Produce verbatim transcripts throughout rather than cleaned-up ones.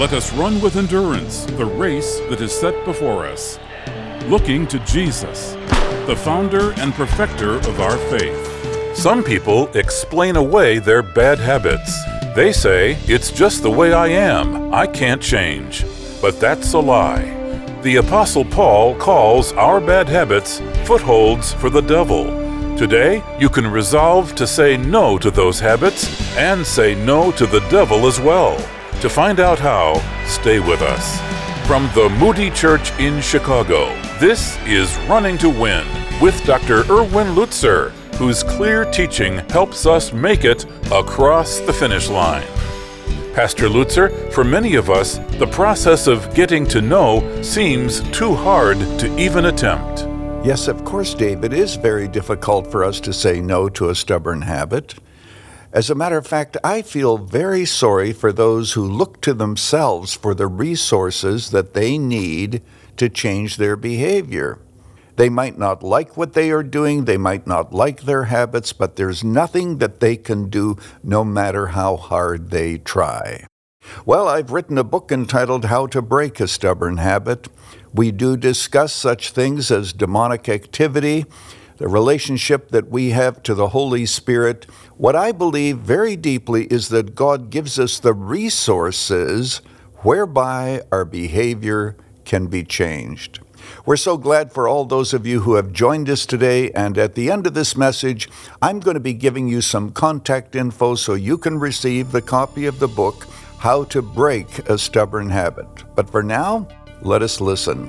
Let us run with endurance the race that is set before us, looking to Jesus, the founder and perfecter of our faith. Some people explain away their bad habits. They say, "It's just the way I am. I can't change." But that's a lie. The Apostle Paul calls our bad habits footholds for the devil. Today, you can resolve to say no to those habits and say no to the devil as well. To find out how, stay with us. From the Moody Church in Chicago, this is Running to Win with Doctor Erwin Lutzer, whose clear teaching helps us make it across the finish line. Pastor Lutzer, for many of us, the process of getting to know seems too hard to even attempt. Yes, of course, Dave, it is very difficult for us to say no to a stubborn habit. As a matter of fact, I feel very sorry for those who look to themselves for the resources that they need to change their behavior. They might not like what they are doing, they might not like their habits, but there's nothing that they can do no matter how hard they try. Well, I've written a book entitled How to Break a Stubborn Habit. We do discuss such things as demonic activity, the relationship that we have to the Holy Spirit. What I believe very deeply is that God gives us the resources whereby our behavior can be changed. We're so glad for all those of you who have joined us today, and at the end of this message, I'm going to be giving you some contact info so you can receive the copy of the book, How to Break a Stubborn Habit. But for now, let us listen.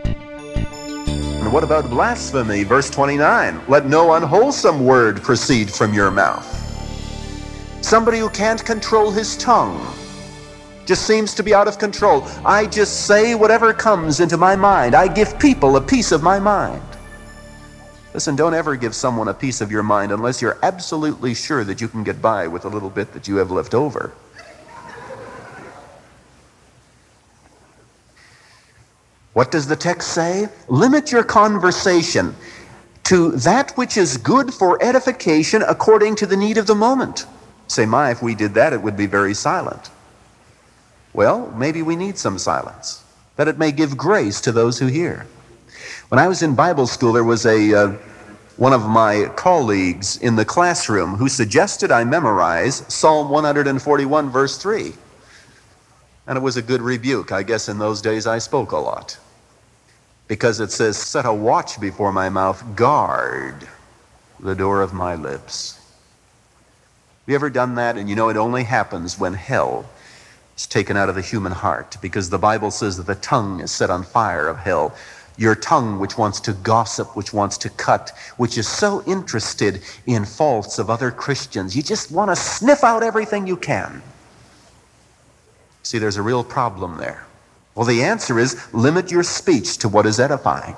And what about blasphemy? Verse twenty-nine, let no unwholesome word proceed from your mouth. Somebody who can't control his tongue just seems to be out of control. I just say whatever comes into my mind. I give people a piece of my mind. Listen, don't ever give someone a piece of your mind unless you're absolutely sure that you can get by with a little bit that you have left over. What does the text say? Limit your conversation to that which is good for edification according to the need of the moment. Say, my, if we did that, it would be very silent. Well, maybe we need some silence, that it may give grace to those who hear. When I was in Bible school, there was a uh, one of my colleagues in the classroom who suggested I memorize Psalm one forty-one, verse three. And it was a good rebuke. I guess in those days I spoke a lot. Because it says, set a watch before my mouth, guard the door of my lips. Have you ever done that? And you know it only happens when hell is taken out of the human heart, because the Bible says that the tongue is set on fire of hell. Your tongue, which wants to gossip, which wants to cut, which is so interested in faults of other Christians. You just want to sniff out everything you can. See, there's a real problem there. Well, the answer is limit your speech to what is edifying.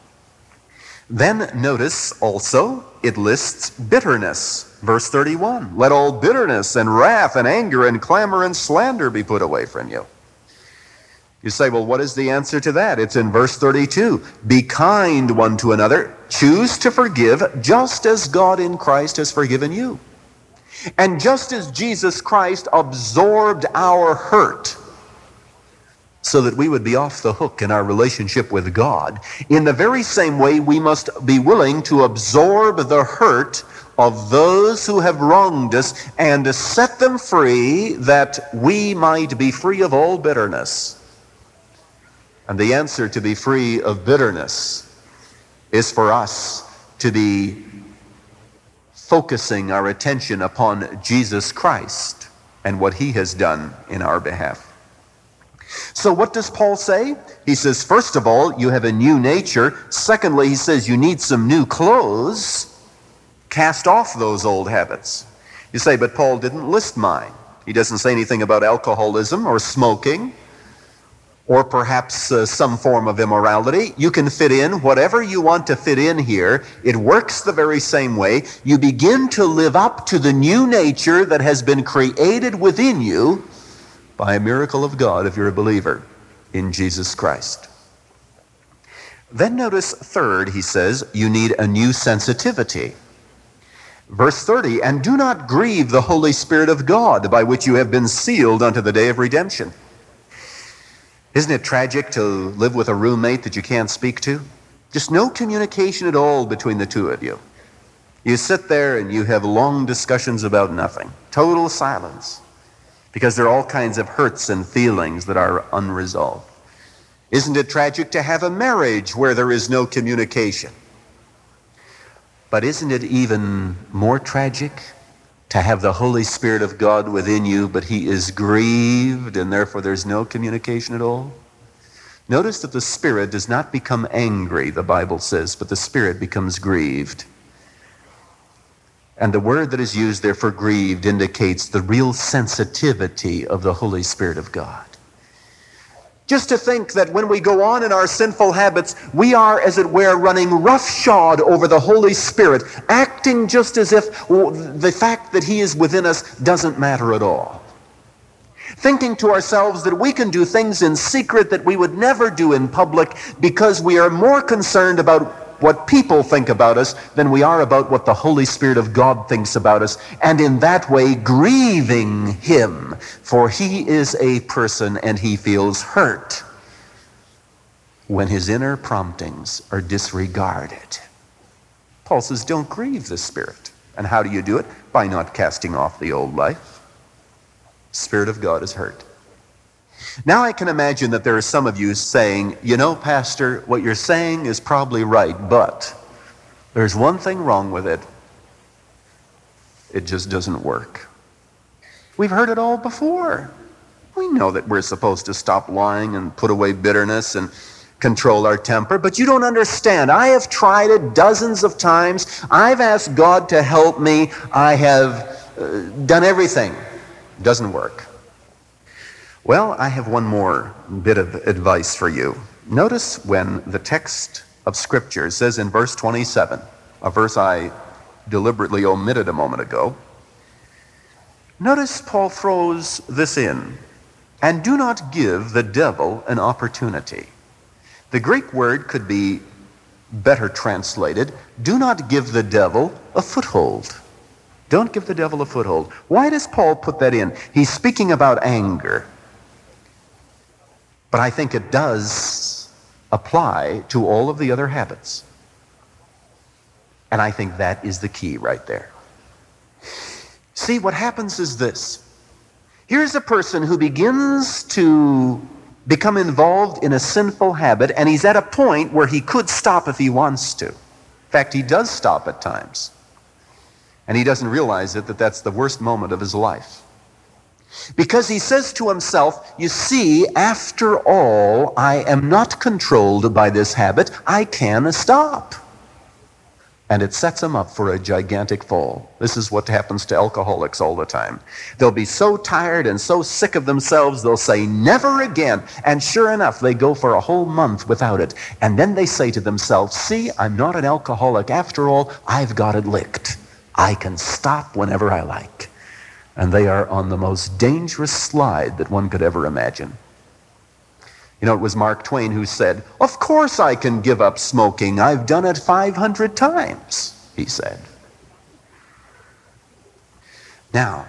Then notice also it lists bitterness. Verse thirty-one, let all bitterness and wrath and anger and clamor and slander be put away from you. You say, well, what is the answer to that? It's in verse thirty-two. Be kind one to another, choose to forgive, just as God in Christ has forgiven you. And just as Jesus Christ absorbed our hurt so that we would be off the hook in our relationship with God, in the very same way we must be willing to absorb the hurt of those who have wronged us and to set them free that we might be free of all bitterness. And the answer to be free of bitterness is for us to be focusing our attention upon Jesus Christ and what he has done in our behalf. So what does Paul say? He says, first of all, you have a new nature. Secondly, he says you need some new clothes. Cast off those old habits. You say, but Paul didn't list mine. He doesn't say anything about alcoholism or smoking or perhaps uh, some form of immorality. You can fit in whatever you want to fit in here. It works the very same way. You begin to live up to the new nature that has been created within you by a miracle of God if you're a believer in Jesus Christ. Then notice third, he says, you need a new sensitivity. Verse thirty, and do not grieve the Holy Spirit of God, by which you have been sealed unto the day of redemption. Isn't it tragic to live with a roommate that you can't speak to? Just no communication at all between the two of you. You sit there and you have long discussions about nothing. Total silence. Because there are all kinds of hurts and feelings that are unresolved. Isn't it tragic to have a marriage where there is no communication? But isn't it even more tragic to have the Holy Spirit of God within you, but he is grieved and therefore there's no communication at all? Notice that the Spirit does not become angry, the Bible says, but the Spirit becomes grieved. And the word that is used there for grieved indicates the real sensitivity of the Holy Spirit of God. Just to think that when we go on in our sinful habits, we are, as it were, running roughshod over the Holy Spirit, acting just as if the fact that he is within us doesn't matter at all. Thinking to ourselves that we can do things in secret that we would never do in public because we are more concerned about what people think about us than we are about what the Holy Spirit of God thinks about us, and in that way grieving him, for he is a person and he feels hurt when his inner promptings are disregarded. Paul says, don't grieve the Spirit. And how do you do it? By not casting off the old life. Spirit of God is hurt. Now I can imagine that there are some of you saying, you know, Pastor, what you're saying is probably right, but there's one thing wrong with it. It just doesn't work. We've heard it all before. We know that we're supposed to stop lying and put away bitterness and control our temper, but you don't understand. I have tried it dozens of times. I've asked God to help me. I have uh, done everything. It doesn't work. Well, I have one more bit of advice for you. Notice when the text of Scripture says in verse twenty-seven, a verse I deliberately omitted a moment ago, notice Paul throws this in, and do not give the devil an opportunity. The Greek word could be better translated, do not give the devil a foothold. Don't give the devil a foothold. Why does Paul put that in? He's speaking about anger. But I think it does apply to all of the other habits. And I think that is the key right there. See, what happens is this. Here's a person who begins to become involved in a sinful habit, and he's at a point where he could stop if he wants to. In fact, he does stop at times. And he doesn't realize it, that that's the worst moment of his life. Because he says to himself, you see, after all, I am not controlled by this habit. I can stop. And it sets him up for a gigantic fall. This is what happens to alcoholics all the time. They'll be so tired and so sick of themselves, they'll say, never again. And sure enough, they go for a whole month without it. And then they say to themselves, see, I'm not an alcoholic after all. I've got it licked. I can stop whenever I like. And they are on the most dangerous slide that one could ever imagine. You know, it was Mark Twain who said, of course I can give up smoking. I've done it five hundred times, he said. Now,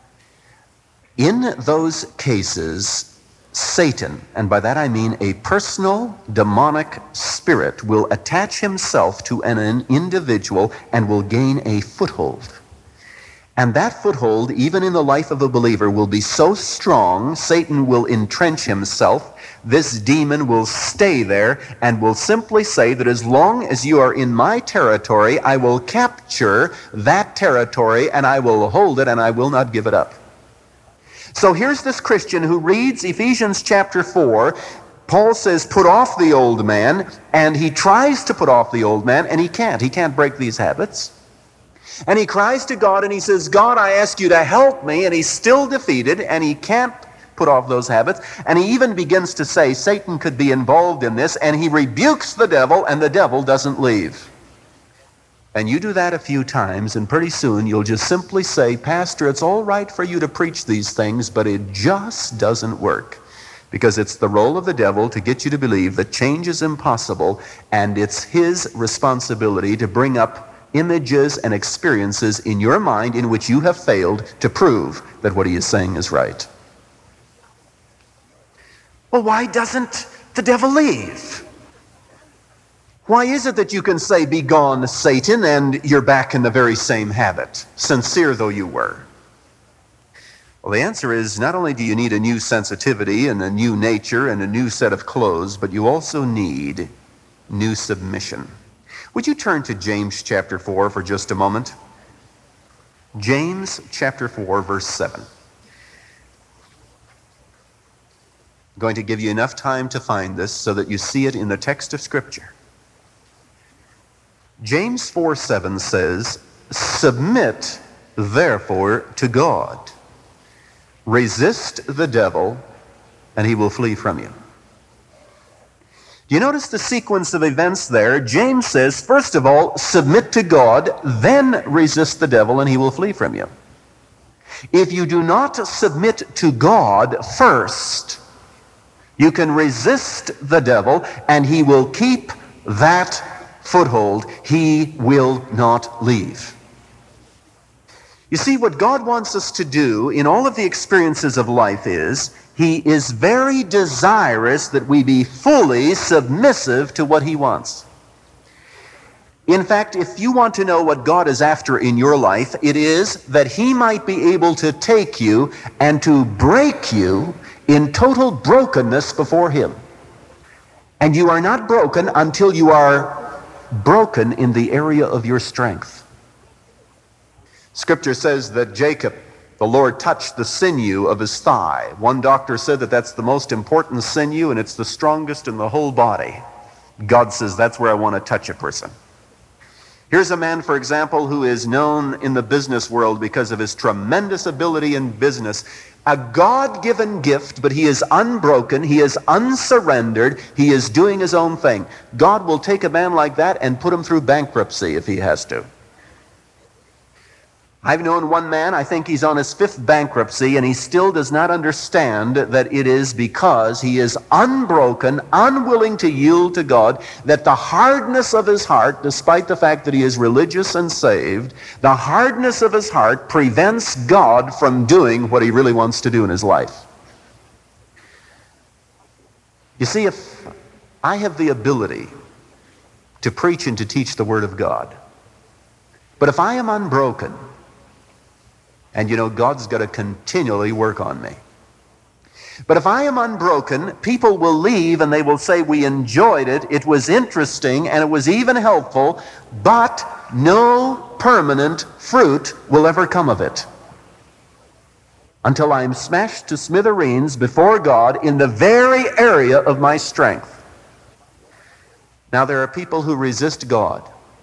in those cases, Satan, and by that I mean a personal demonic spirit, will attach himself to an individual and will gain a foothold. And that foothold, even in the life of a believer, will be so strong, Satan will entrench himself. This demon will stay there and will simply say that as long as you are in my territory, I will capture that territory and I will hold it and I will not give it up. So here's this Christian who reads Ephesians chapter four. Paul says, put off the old man, and he tries to put off the old man, and he can't. He can't break these habits. And he cries to God and he says, God, I ask you to help me. And he's still defeated and he can't put off those habits. And he even begins to say Satan could be involved in this, and he rebukes the devil and the devil doesn't leave. And you do that a few times and pretty soon you'll just simply say, Pastor, it's all right for you to preach these things, but it just doesn't work. Because it's the role of the devil to get you to believe that change is impossible, and it's his responsibility to bring up images and experiences in your mind in which you have failed to prove that what he is saying is right. Well, why doesn't the devil leave? Why is it that you can say, "Be gone, Satan," and you're back in the very same habit, sincere though you were? Well, the answer is, not only do you need a new sensitivity and a new nature and a new set of clothes, but you also need new submission. Would you turn to James chapter four for just a moment? James chapter four, verse seven. I'm going to give you enough time to find this so that you see it in the text of Scripture. James four seven says, "Submit therefore to God. Resist the devil, and he will flee from you." Do you notice the sequence of events there? James says, first of all, submit to God, then resist the devil, and he will flee from you. If you do not submit to God first, you can resist the devil, and he will keep that foothold. He will not leave. You see, what God wants us to do in all of the experiences of life is, he is very desirous that we be fully submissive to what he wants. In fact, if you want to know what God is after in your life, it is that he might be able to take you and to break you in total brokenness before him. And you are not broken until you are broken in the area of your strength. Scripture says that Jacob, the Lord touched the sinew of his thigh. One doctor said that that's the most important sinew and it's the strongest in the whole body. God says that's where I want to touch a person. Here's a man, for example, who is known in the business world because of his tremendous ability in business. A God-given gift, but he is unbroken, he is unsurrendered, he is doing his own thing. God will take a man like that and put him through bankruptcy if he has to. I've known one man, I think he's on his fifth bankruptcy, and he still does not understand that it is because he is unbroken, unwilling to yield to God, that the hardness of his heart, despite the fact that he is religious and saved, the hardness of his heart prevents God from doing what he really wants to do in his life. You see, if I have the ability to preach and to teach the Word of God, but if I am unbroken, and you know, God's got to continually work on me. But if I am unbroken, people will leave and they will say, "We enjoyed it, it was interesting, and it was even helpful, but no permanent fruit will ever come of it." Until I am smashed to smithereens before God in the very area of my strength. Now, there are people who resist God.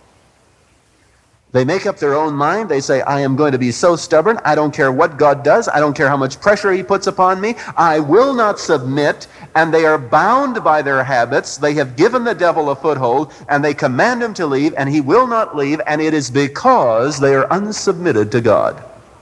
They make up their own mind. They say, "I am going to be so stubborn. I don't care what God does. I don't care how much pressure he puts upon me. I will not submit." And they are bound by their habits. They have given the devil a foothold, and they command him to leave, and he will not leave, and it is because they are unsubmitted to God.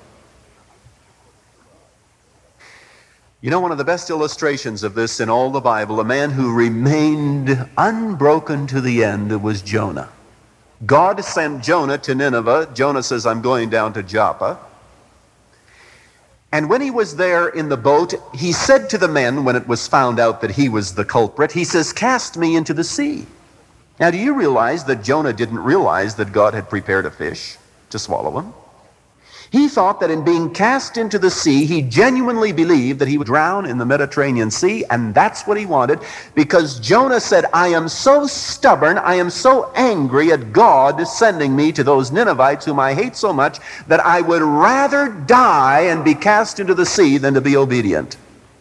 You know, one of the best illustrations of this in all the Bible, a man who remained unbroken to the end, was Jonah. God sent Jonah to Nineveh. Jonah says, "I'm going down to Joppa." And when he was there in the boat, he said to the men, when it was found out that he was the culprit, he says, "Cast me into the sea." Now, do you realize that Jonah didn't realize that God had prepared a fish to swallow him? He thought that in being cast into the sea, he genuinely believed that he would drown in the Mediterranean Sea, and that's what he wanted, because Jonah said, "I am so stubborn, I am so angry at God sending me to those Ninevites whom I hate so much, that I would rather die and be cast into the sea than to be obedient."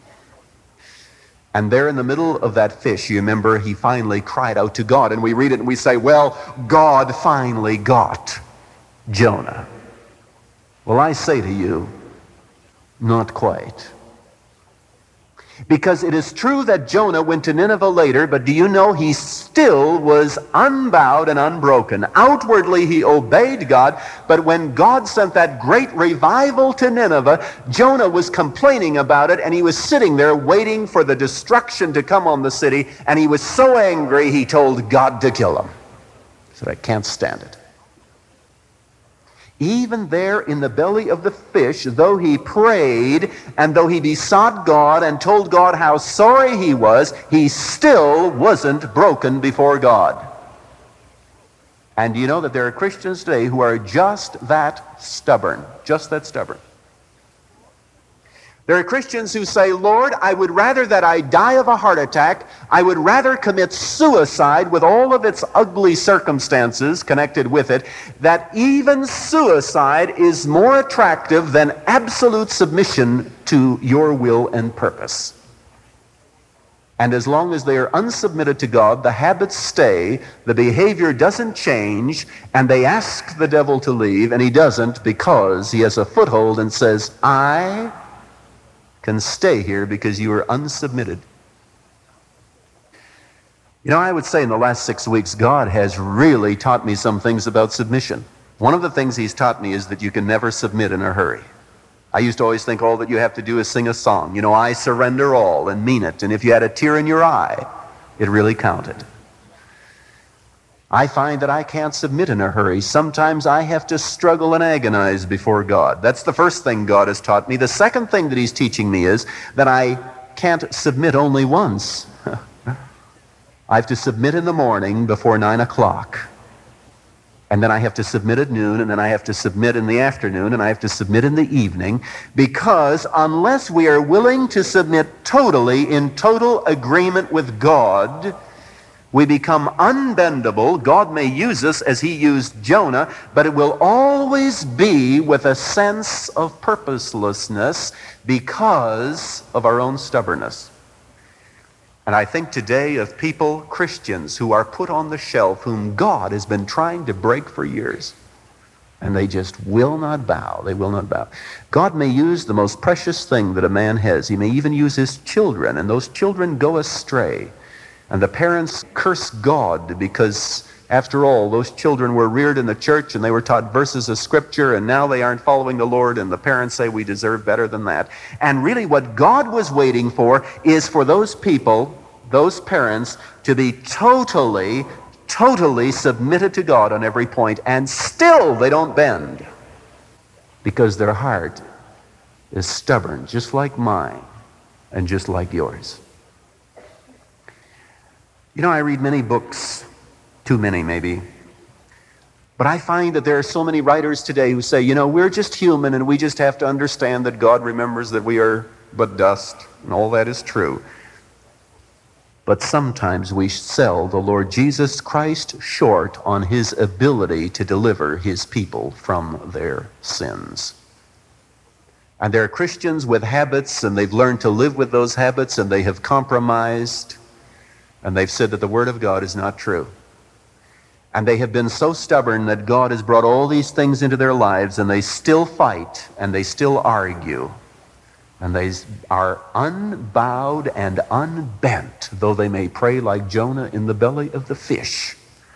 And there in the middle of that fish, you remember, he finally cried out to God, and we read it and we say, "Well, God finally got Jonah." Well, I say to you, not quite. Because it is true that Jonah went to Nineveh later, but do you know he still was unbowed and unbroken. Outwardly he obeyed God, but when God sent that great revival to Nineveh, Jonah was complaining about it, and he was sitting there waiting for the destruction to come on the city, and he was so angry he told God to kill him. He said, "I can't stand it." Even there in the belly of the fish, though he prayed and though he besought God and told God how sorry he was, he still wasn't broken before God. And you know that there are Christians today who are just that stubborn, just that stubborn. There are Christians who say, Lord, I would rather that I die of a heart attack. I would rather commit suicide with all of its ugly circumstances connected with it, that even suicide is more attractive than absolute submission to your will and purpose. And as long as they are unsubmitted to God, the habits stay, the behavior doesn't change, and they ask the devil to leave, and he doesn't because he has a foothold and says, I can stay here because you are unsubmitted. You know, I would say in the last six weeks, God has really taught me some things about submission. One of the things he's taught me is that you can never submit in a hurry. I used to always think all that you have to do is sing a song. You know, I surrender all, and mean it. And if you had a tear in your eye, it really counted. I find that I can't submit in a hurry. Sometimes I have to struggle and agonize before God. That's the first thing God has taught me. The second thing that he's teaching me is that I can't submit only once. I have to submit in the morning before nine o'clock. And then I have to submit at noon, and then I have to submit in the afternoon, and I have to submit in the evening, because unless we are willing to submit totally in total agreement with God, we become unbendable. God may use us as he used Jonah, but it will always be with a sense of purposelessness because of our own stubbornness. And I think today of people, Christians, who are put on the shelf, whom God has been trying to break for years. And they just will not bow. They will not bow. God may use the most precious thing that a man has. He may even use his children, and those children go astray. And the parents curse God because, after all, those children were reared in the church and they were taught verses of Scripture, and now they aren't following the Lord, and the parents say we deserve better than that. And really what God was waiting for is for those people, those parents, to be totally, totally submitted to God on every point, and still they don't bend because their heart is stubborn, just like mine and just like yours. You know, I read many books, too many maybe, but I find that there are so many writers today who say, you know, we're just human and we just have to understand that God remembers that we are but dust, and all that is true. But sometimes we sell the Lord Jesus Christ short on his ability to deliver his people from their sins. And there are Christians with habits, and they've learned to live with those habits, and they have compromised. And they've said that the Word of God is not true. And they have been so stubborn that God has brought all these things into their lives, and they still fight, and they still argue. And they are unbowed and unbent, though they may pray like Jonah in the belly of the fish.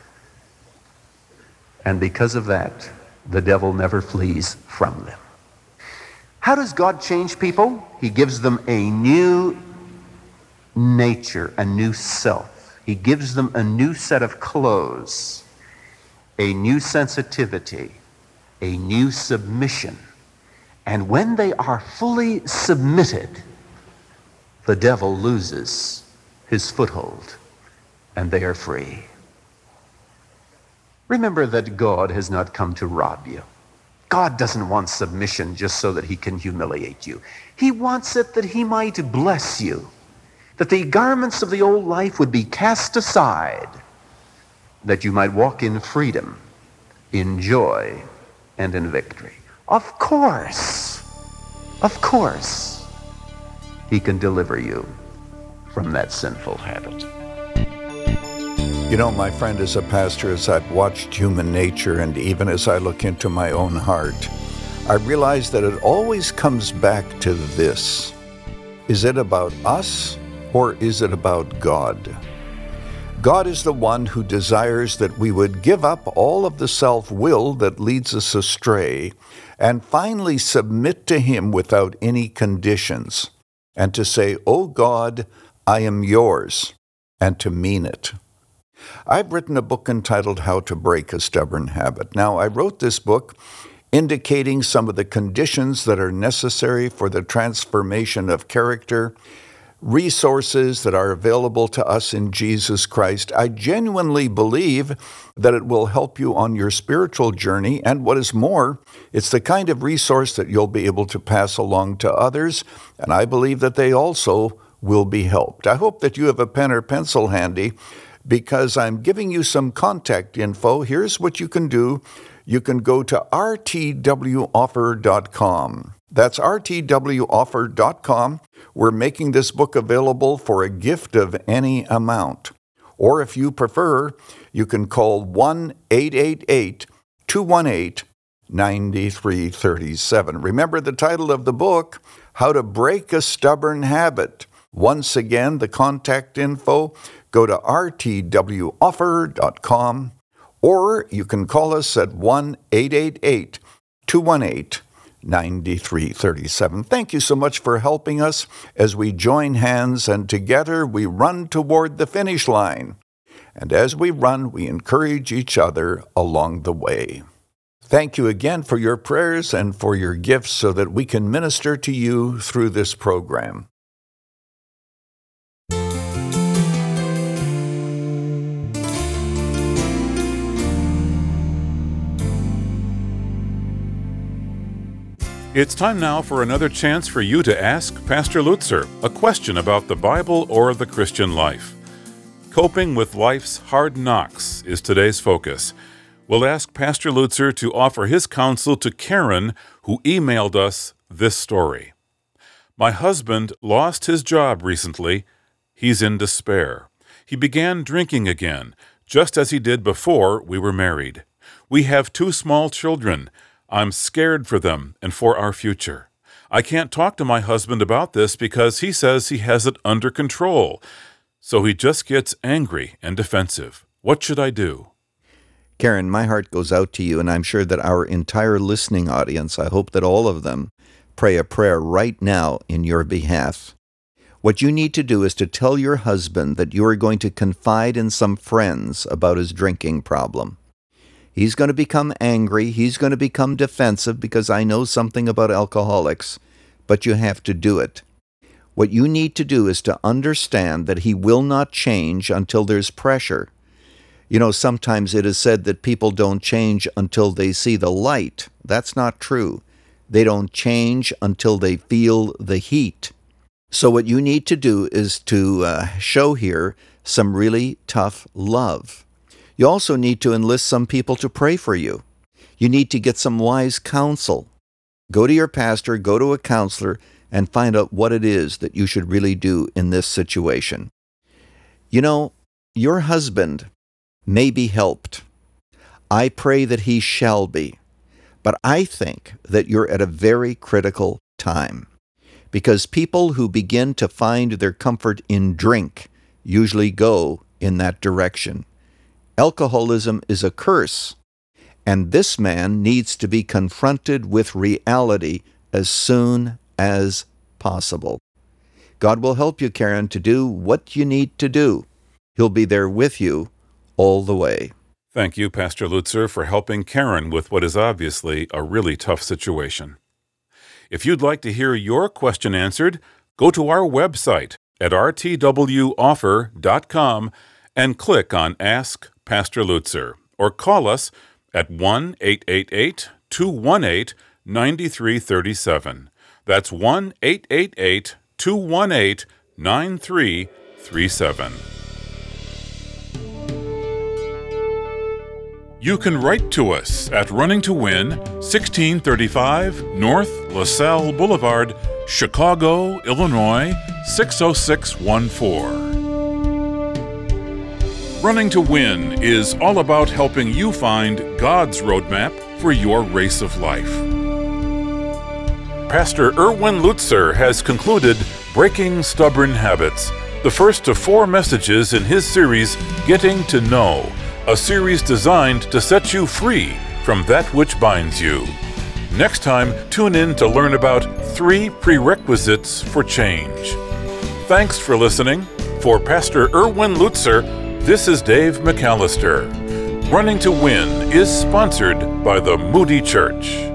And because of that, the devil never flees from them. How does God change people? He gives them a new nature, a new self. He gives them a new set of clothes, a new sensitivity, a new submission. And when they are fully submitted, the devil loses his foothold and they are free. Remember that God has not come to rob you. God doesn't want submission just so that he can humiliate you. He wants it that he might bless you, that the garments of the old life would be cast aside, that you might walk in freedom, in joy, and in victory. Of course, of course, he can deliver you from that sinful habit. You know, my friend, as a pastor, as I've watched human nature, and even as I look into my own heart, I realize that it always comes back to this. Is it about us? Or is it about God? God is the one who desires that we would give up all of the self-will that leads us astray and finally submit to him without any conditions, and to say, "Oh God, I am yours," and to mean it. I've written a book entitled How to Break a Stubborn Habit. Now, I wrote this book indicating some of the conditions that are necessary for the transformation of character, resources that are available to us in Jesus Christ. I genuinely believe that it will help you on your spiritual journey, and what is more, it's the kind of resource that you'll be able to pass along to others, and I believe that they also will be helped. I hope that you have a pen or pencil handy, because I'm giving you some contact info. Here's what you can do. You can go to r t w offer dot com. That's r t w offer dot com. We're making this book available for a gift of any amount. Or if you prefer, you can call one eight eight eight, two one eight, nine three three seven. Remember the title of the book, How to Break a Stubborn Habit. Once again, the contact info, go to r t w offer dot com, or you can call us at one eight eight eight, two one eight, nine three three seven. Thank you so much for helping us as we join hands and together we run toward the finish line. And as we run, we encourage each other along the way. Thank you again for your prayers and for your gifts so that we can minister to you through this program. It's time now for another chance for you to ask Pastor Lutzer a question about the Bible or the Christian life. Coping with life's hard knocks is today's focus. We'll ask Pastor Lutzer to offer his counsel to Karen, who emailed us this story. My husband lost his job recently. He's in despair. He began drinking again, just as he did before we were married. We have two small children. I'm scared for them and for our future. I can't talk to my husband about this because he says he has it under control. So he just gets angry and defensive. What should I do? Karen, my heart goes out to you, and I'm sure that our entire listening audience, I hope that all of them, pray a prayer right now in your behalf. What you need to do is to tell your husband that you are going to confide in some friends about his drinking problem. He's going to become angry. He's going to become defensive because I know something about alcoholics, but you have to do it. What you need to do is to understand that he will not change until there's pressure. You know, sometimes it is said that people don't change until they see the light. That's not true. They don't change until they feel the heat. So what you need to do is to uh, show here some really tough love. You also need to enlist some people to pray for you. You need to get some wise counsel. Go to your pastor, go to a counselor, and find out what it is that you should really do in this situation. You know, your husband may be helped. I pray that he shall be. But I think that you're at a very critical time, because people who begin to find their comfort in drink usually go in that direction. Alcoholism is a curse, and this man needs to be confronted with reality as soon as possible. God will help you, Karen, to do what you need to do. He'll be there with you all the way. Thank you, Pastor Lutzer, for helping Karen with what is obviously a really tough situation. If you'd like to hear your question answered, go to our website at r t w offer dot com and click on Ask Pastor Lutzer, or call us at one eight eight eight, two one eight, nine three three seven. That's one eight eight eight, two one eight, nine three three seven. You can write to us at Running to Win, sixteen thirty-five North LaSalle Boulevard, Chicago, Illinois, six oh six one four. Running to Win is all about helping you find God's roadmap for your race of life. Pastor Erwin Lutzer has concluded Breaking Stubborn Habits, the first of four messages in his series, Getting to Know, a series designed to set you free from that which binds you. Next time, tune in to learn about three prerequisites for change. Thanks for listening. For Pastor Erwin Lutzer, this is Dave McAllister. Running to Win is sponsored by the Moody Church.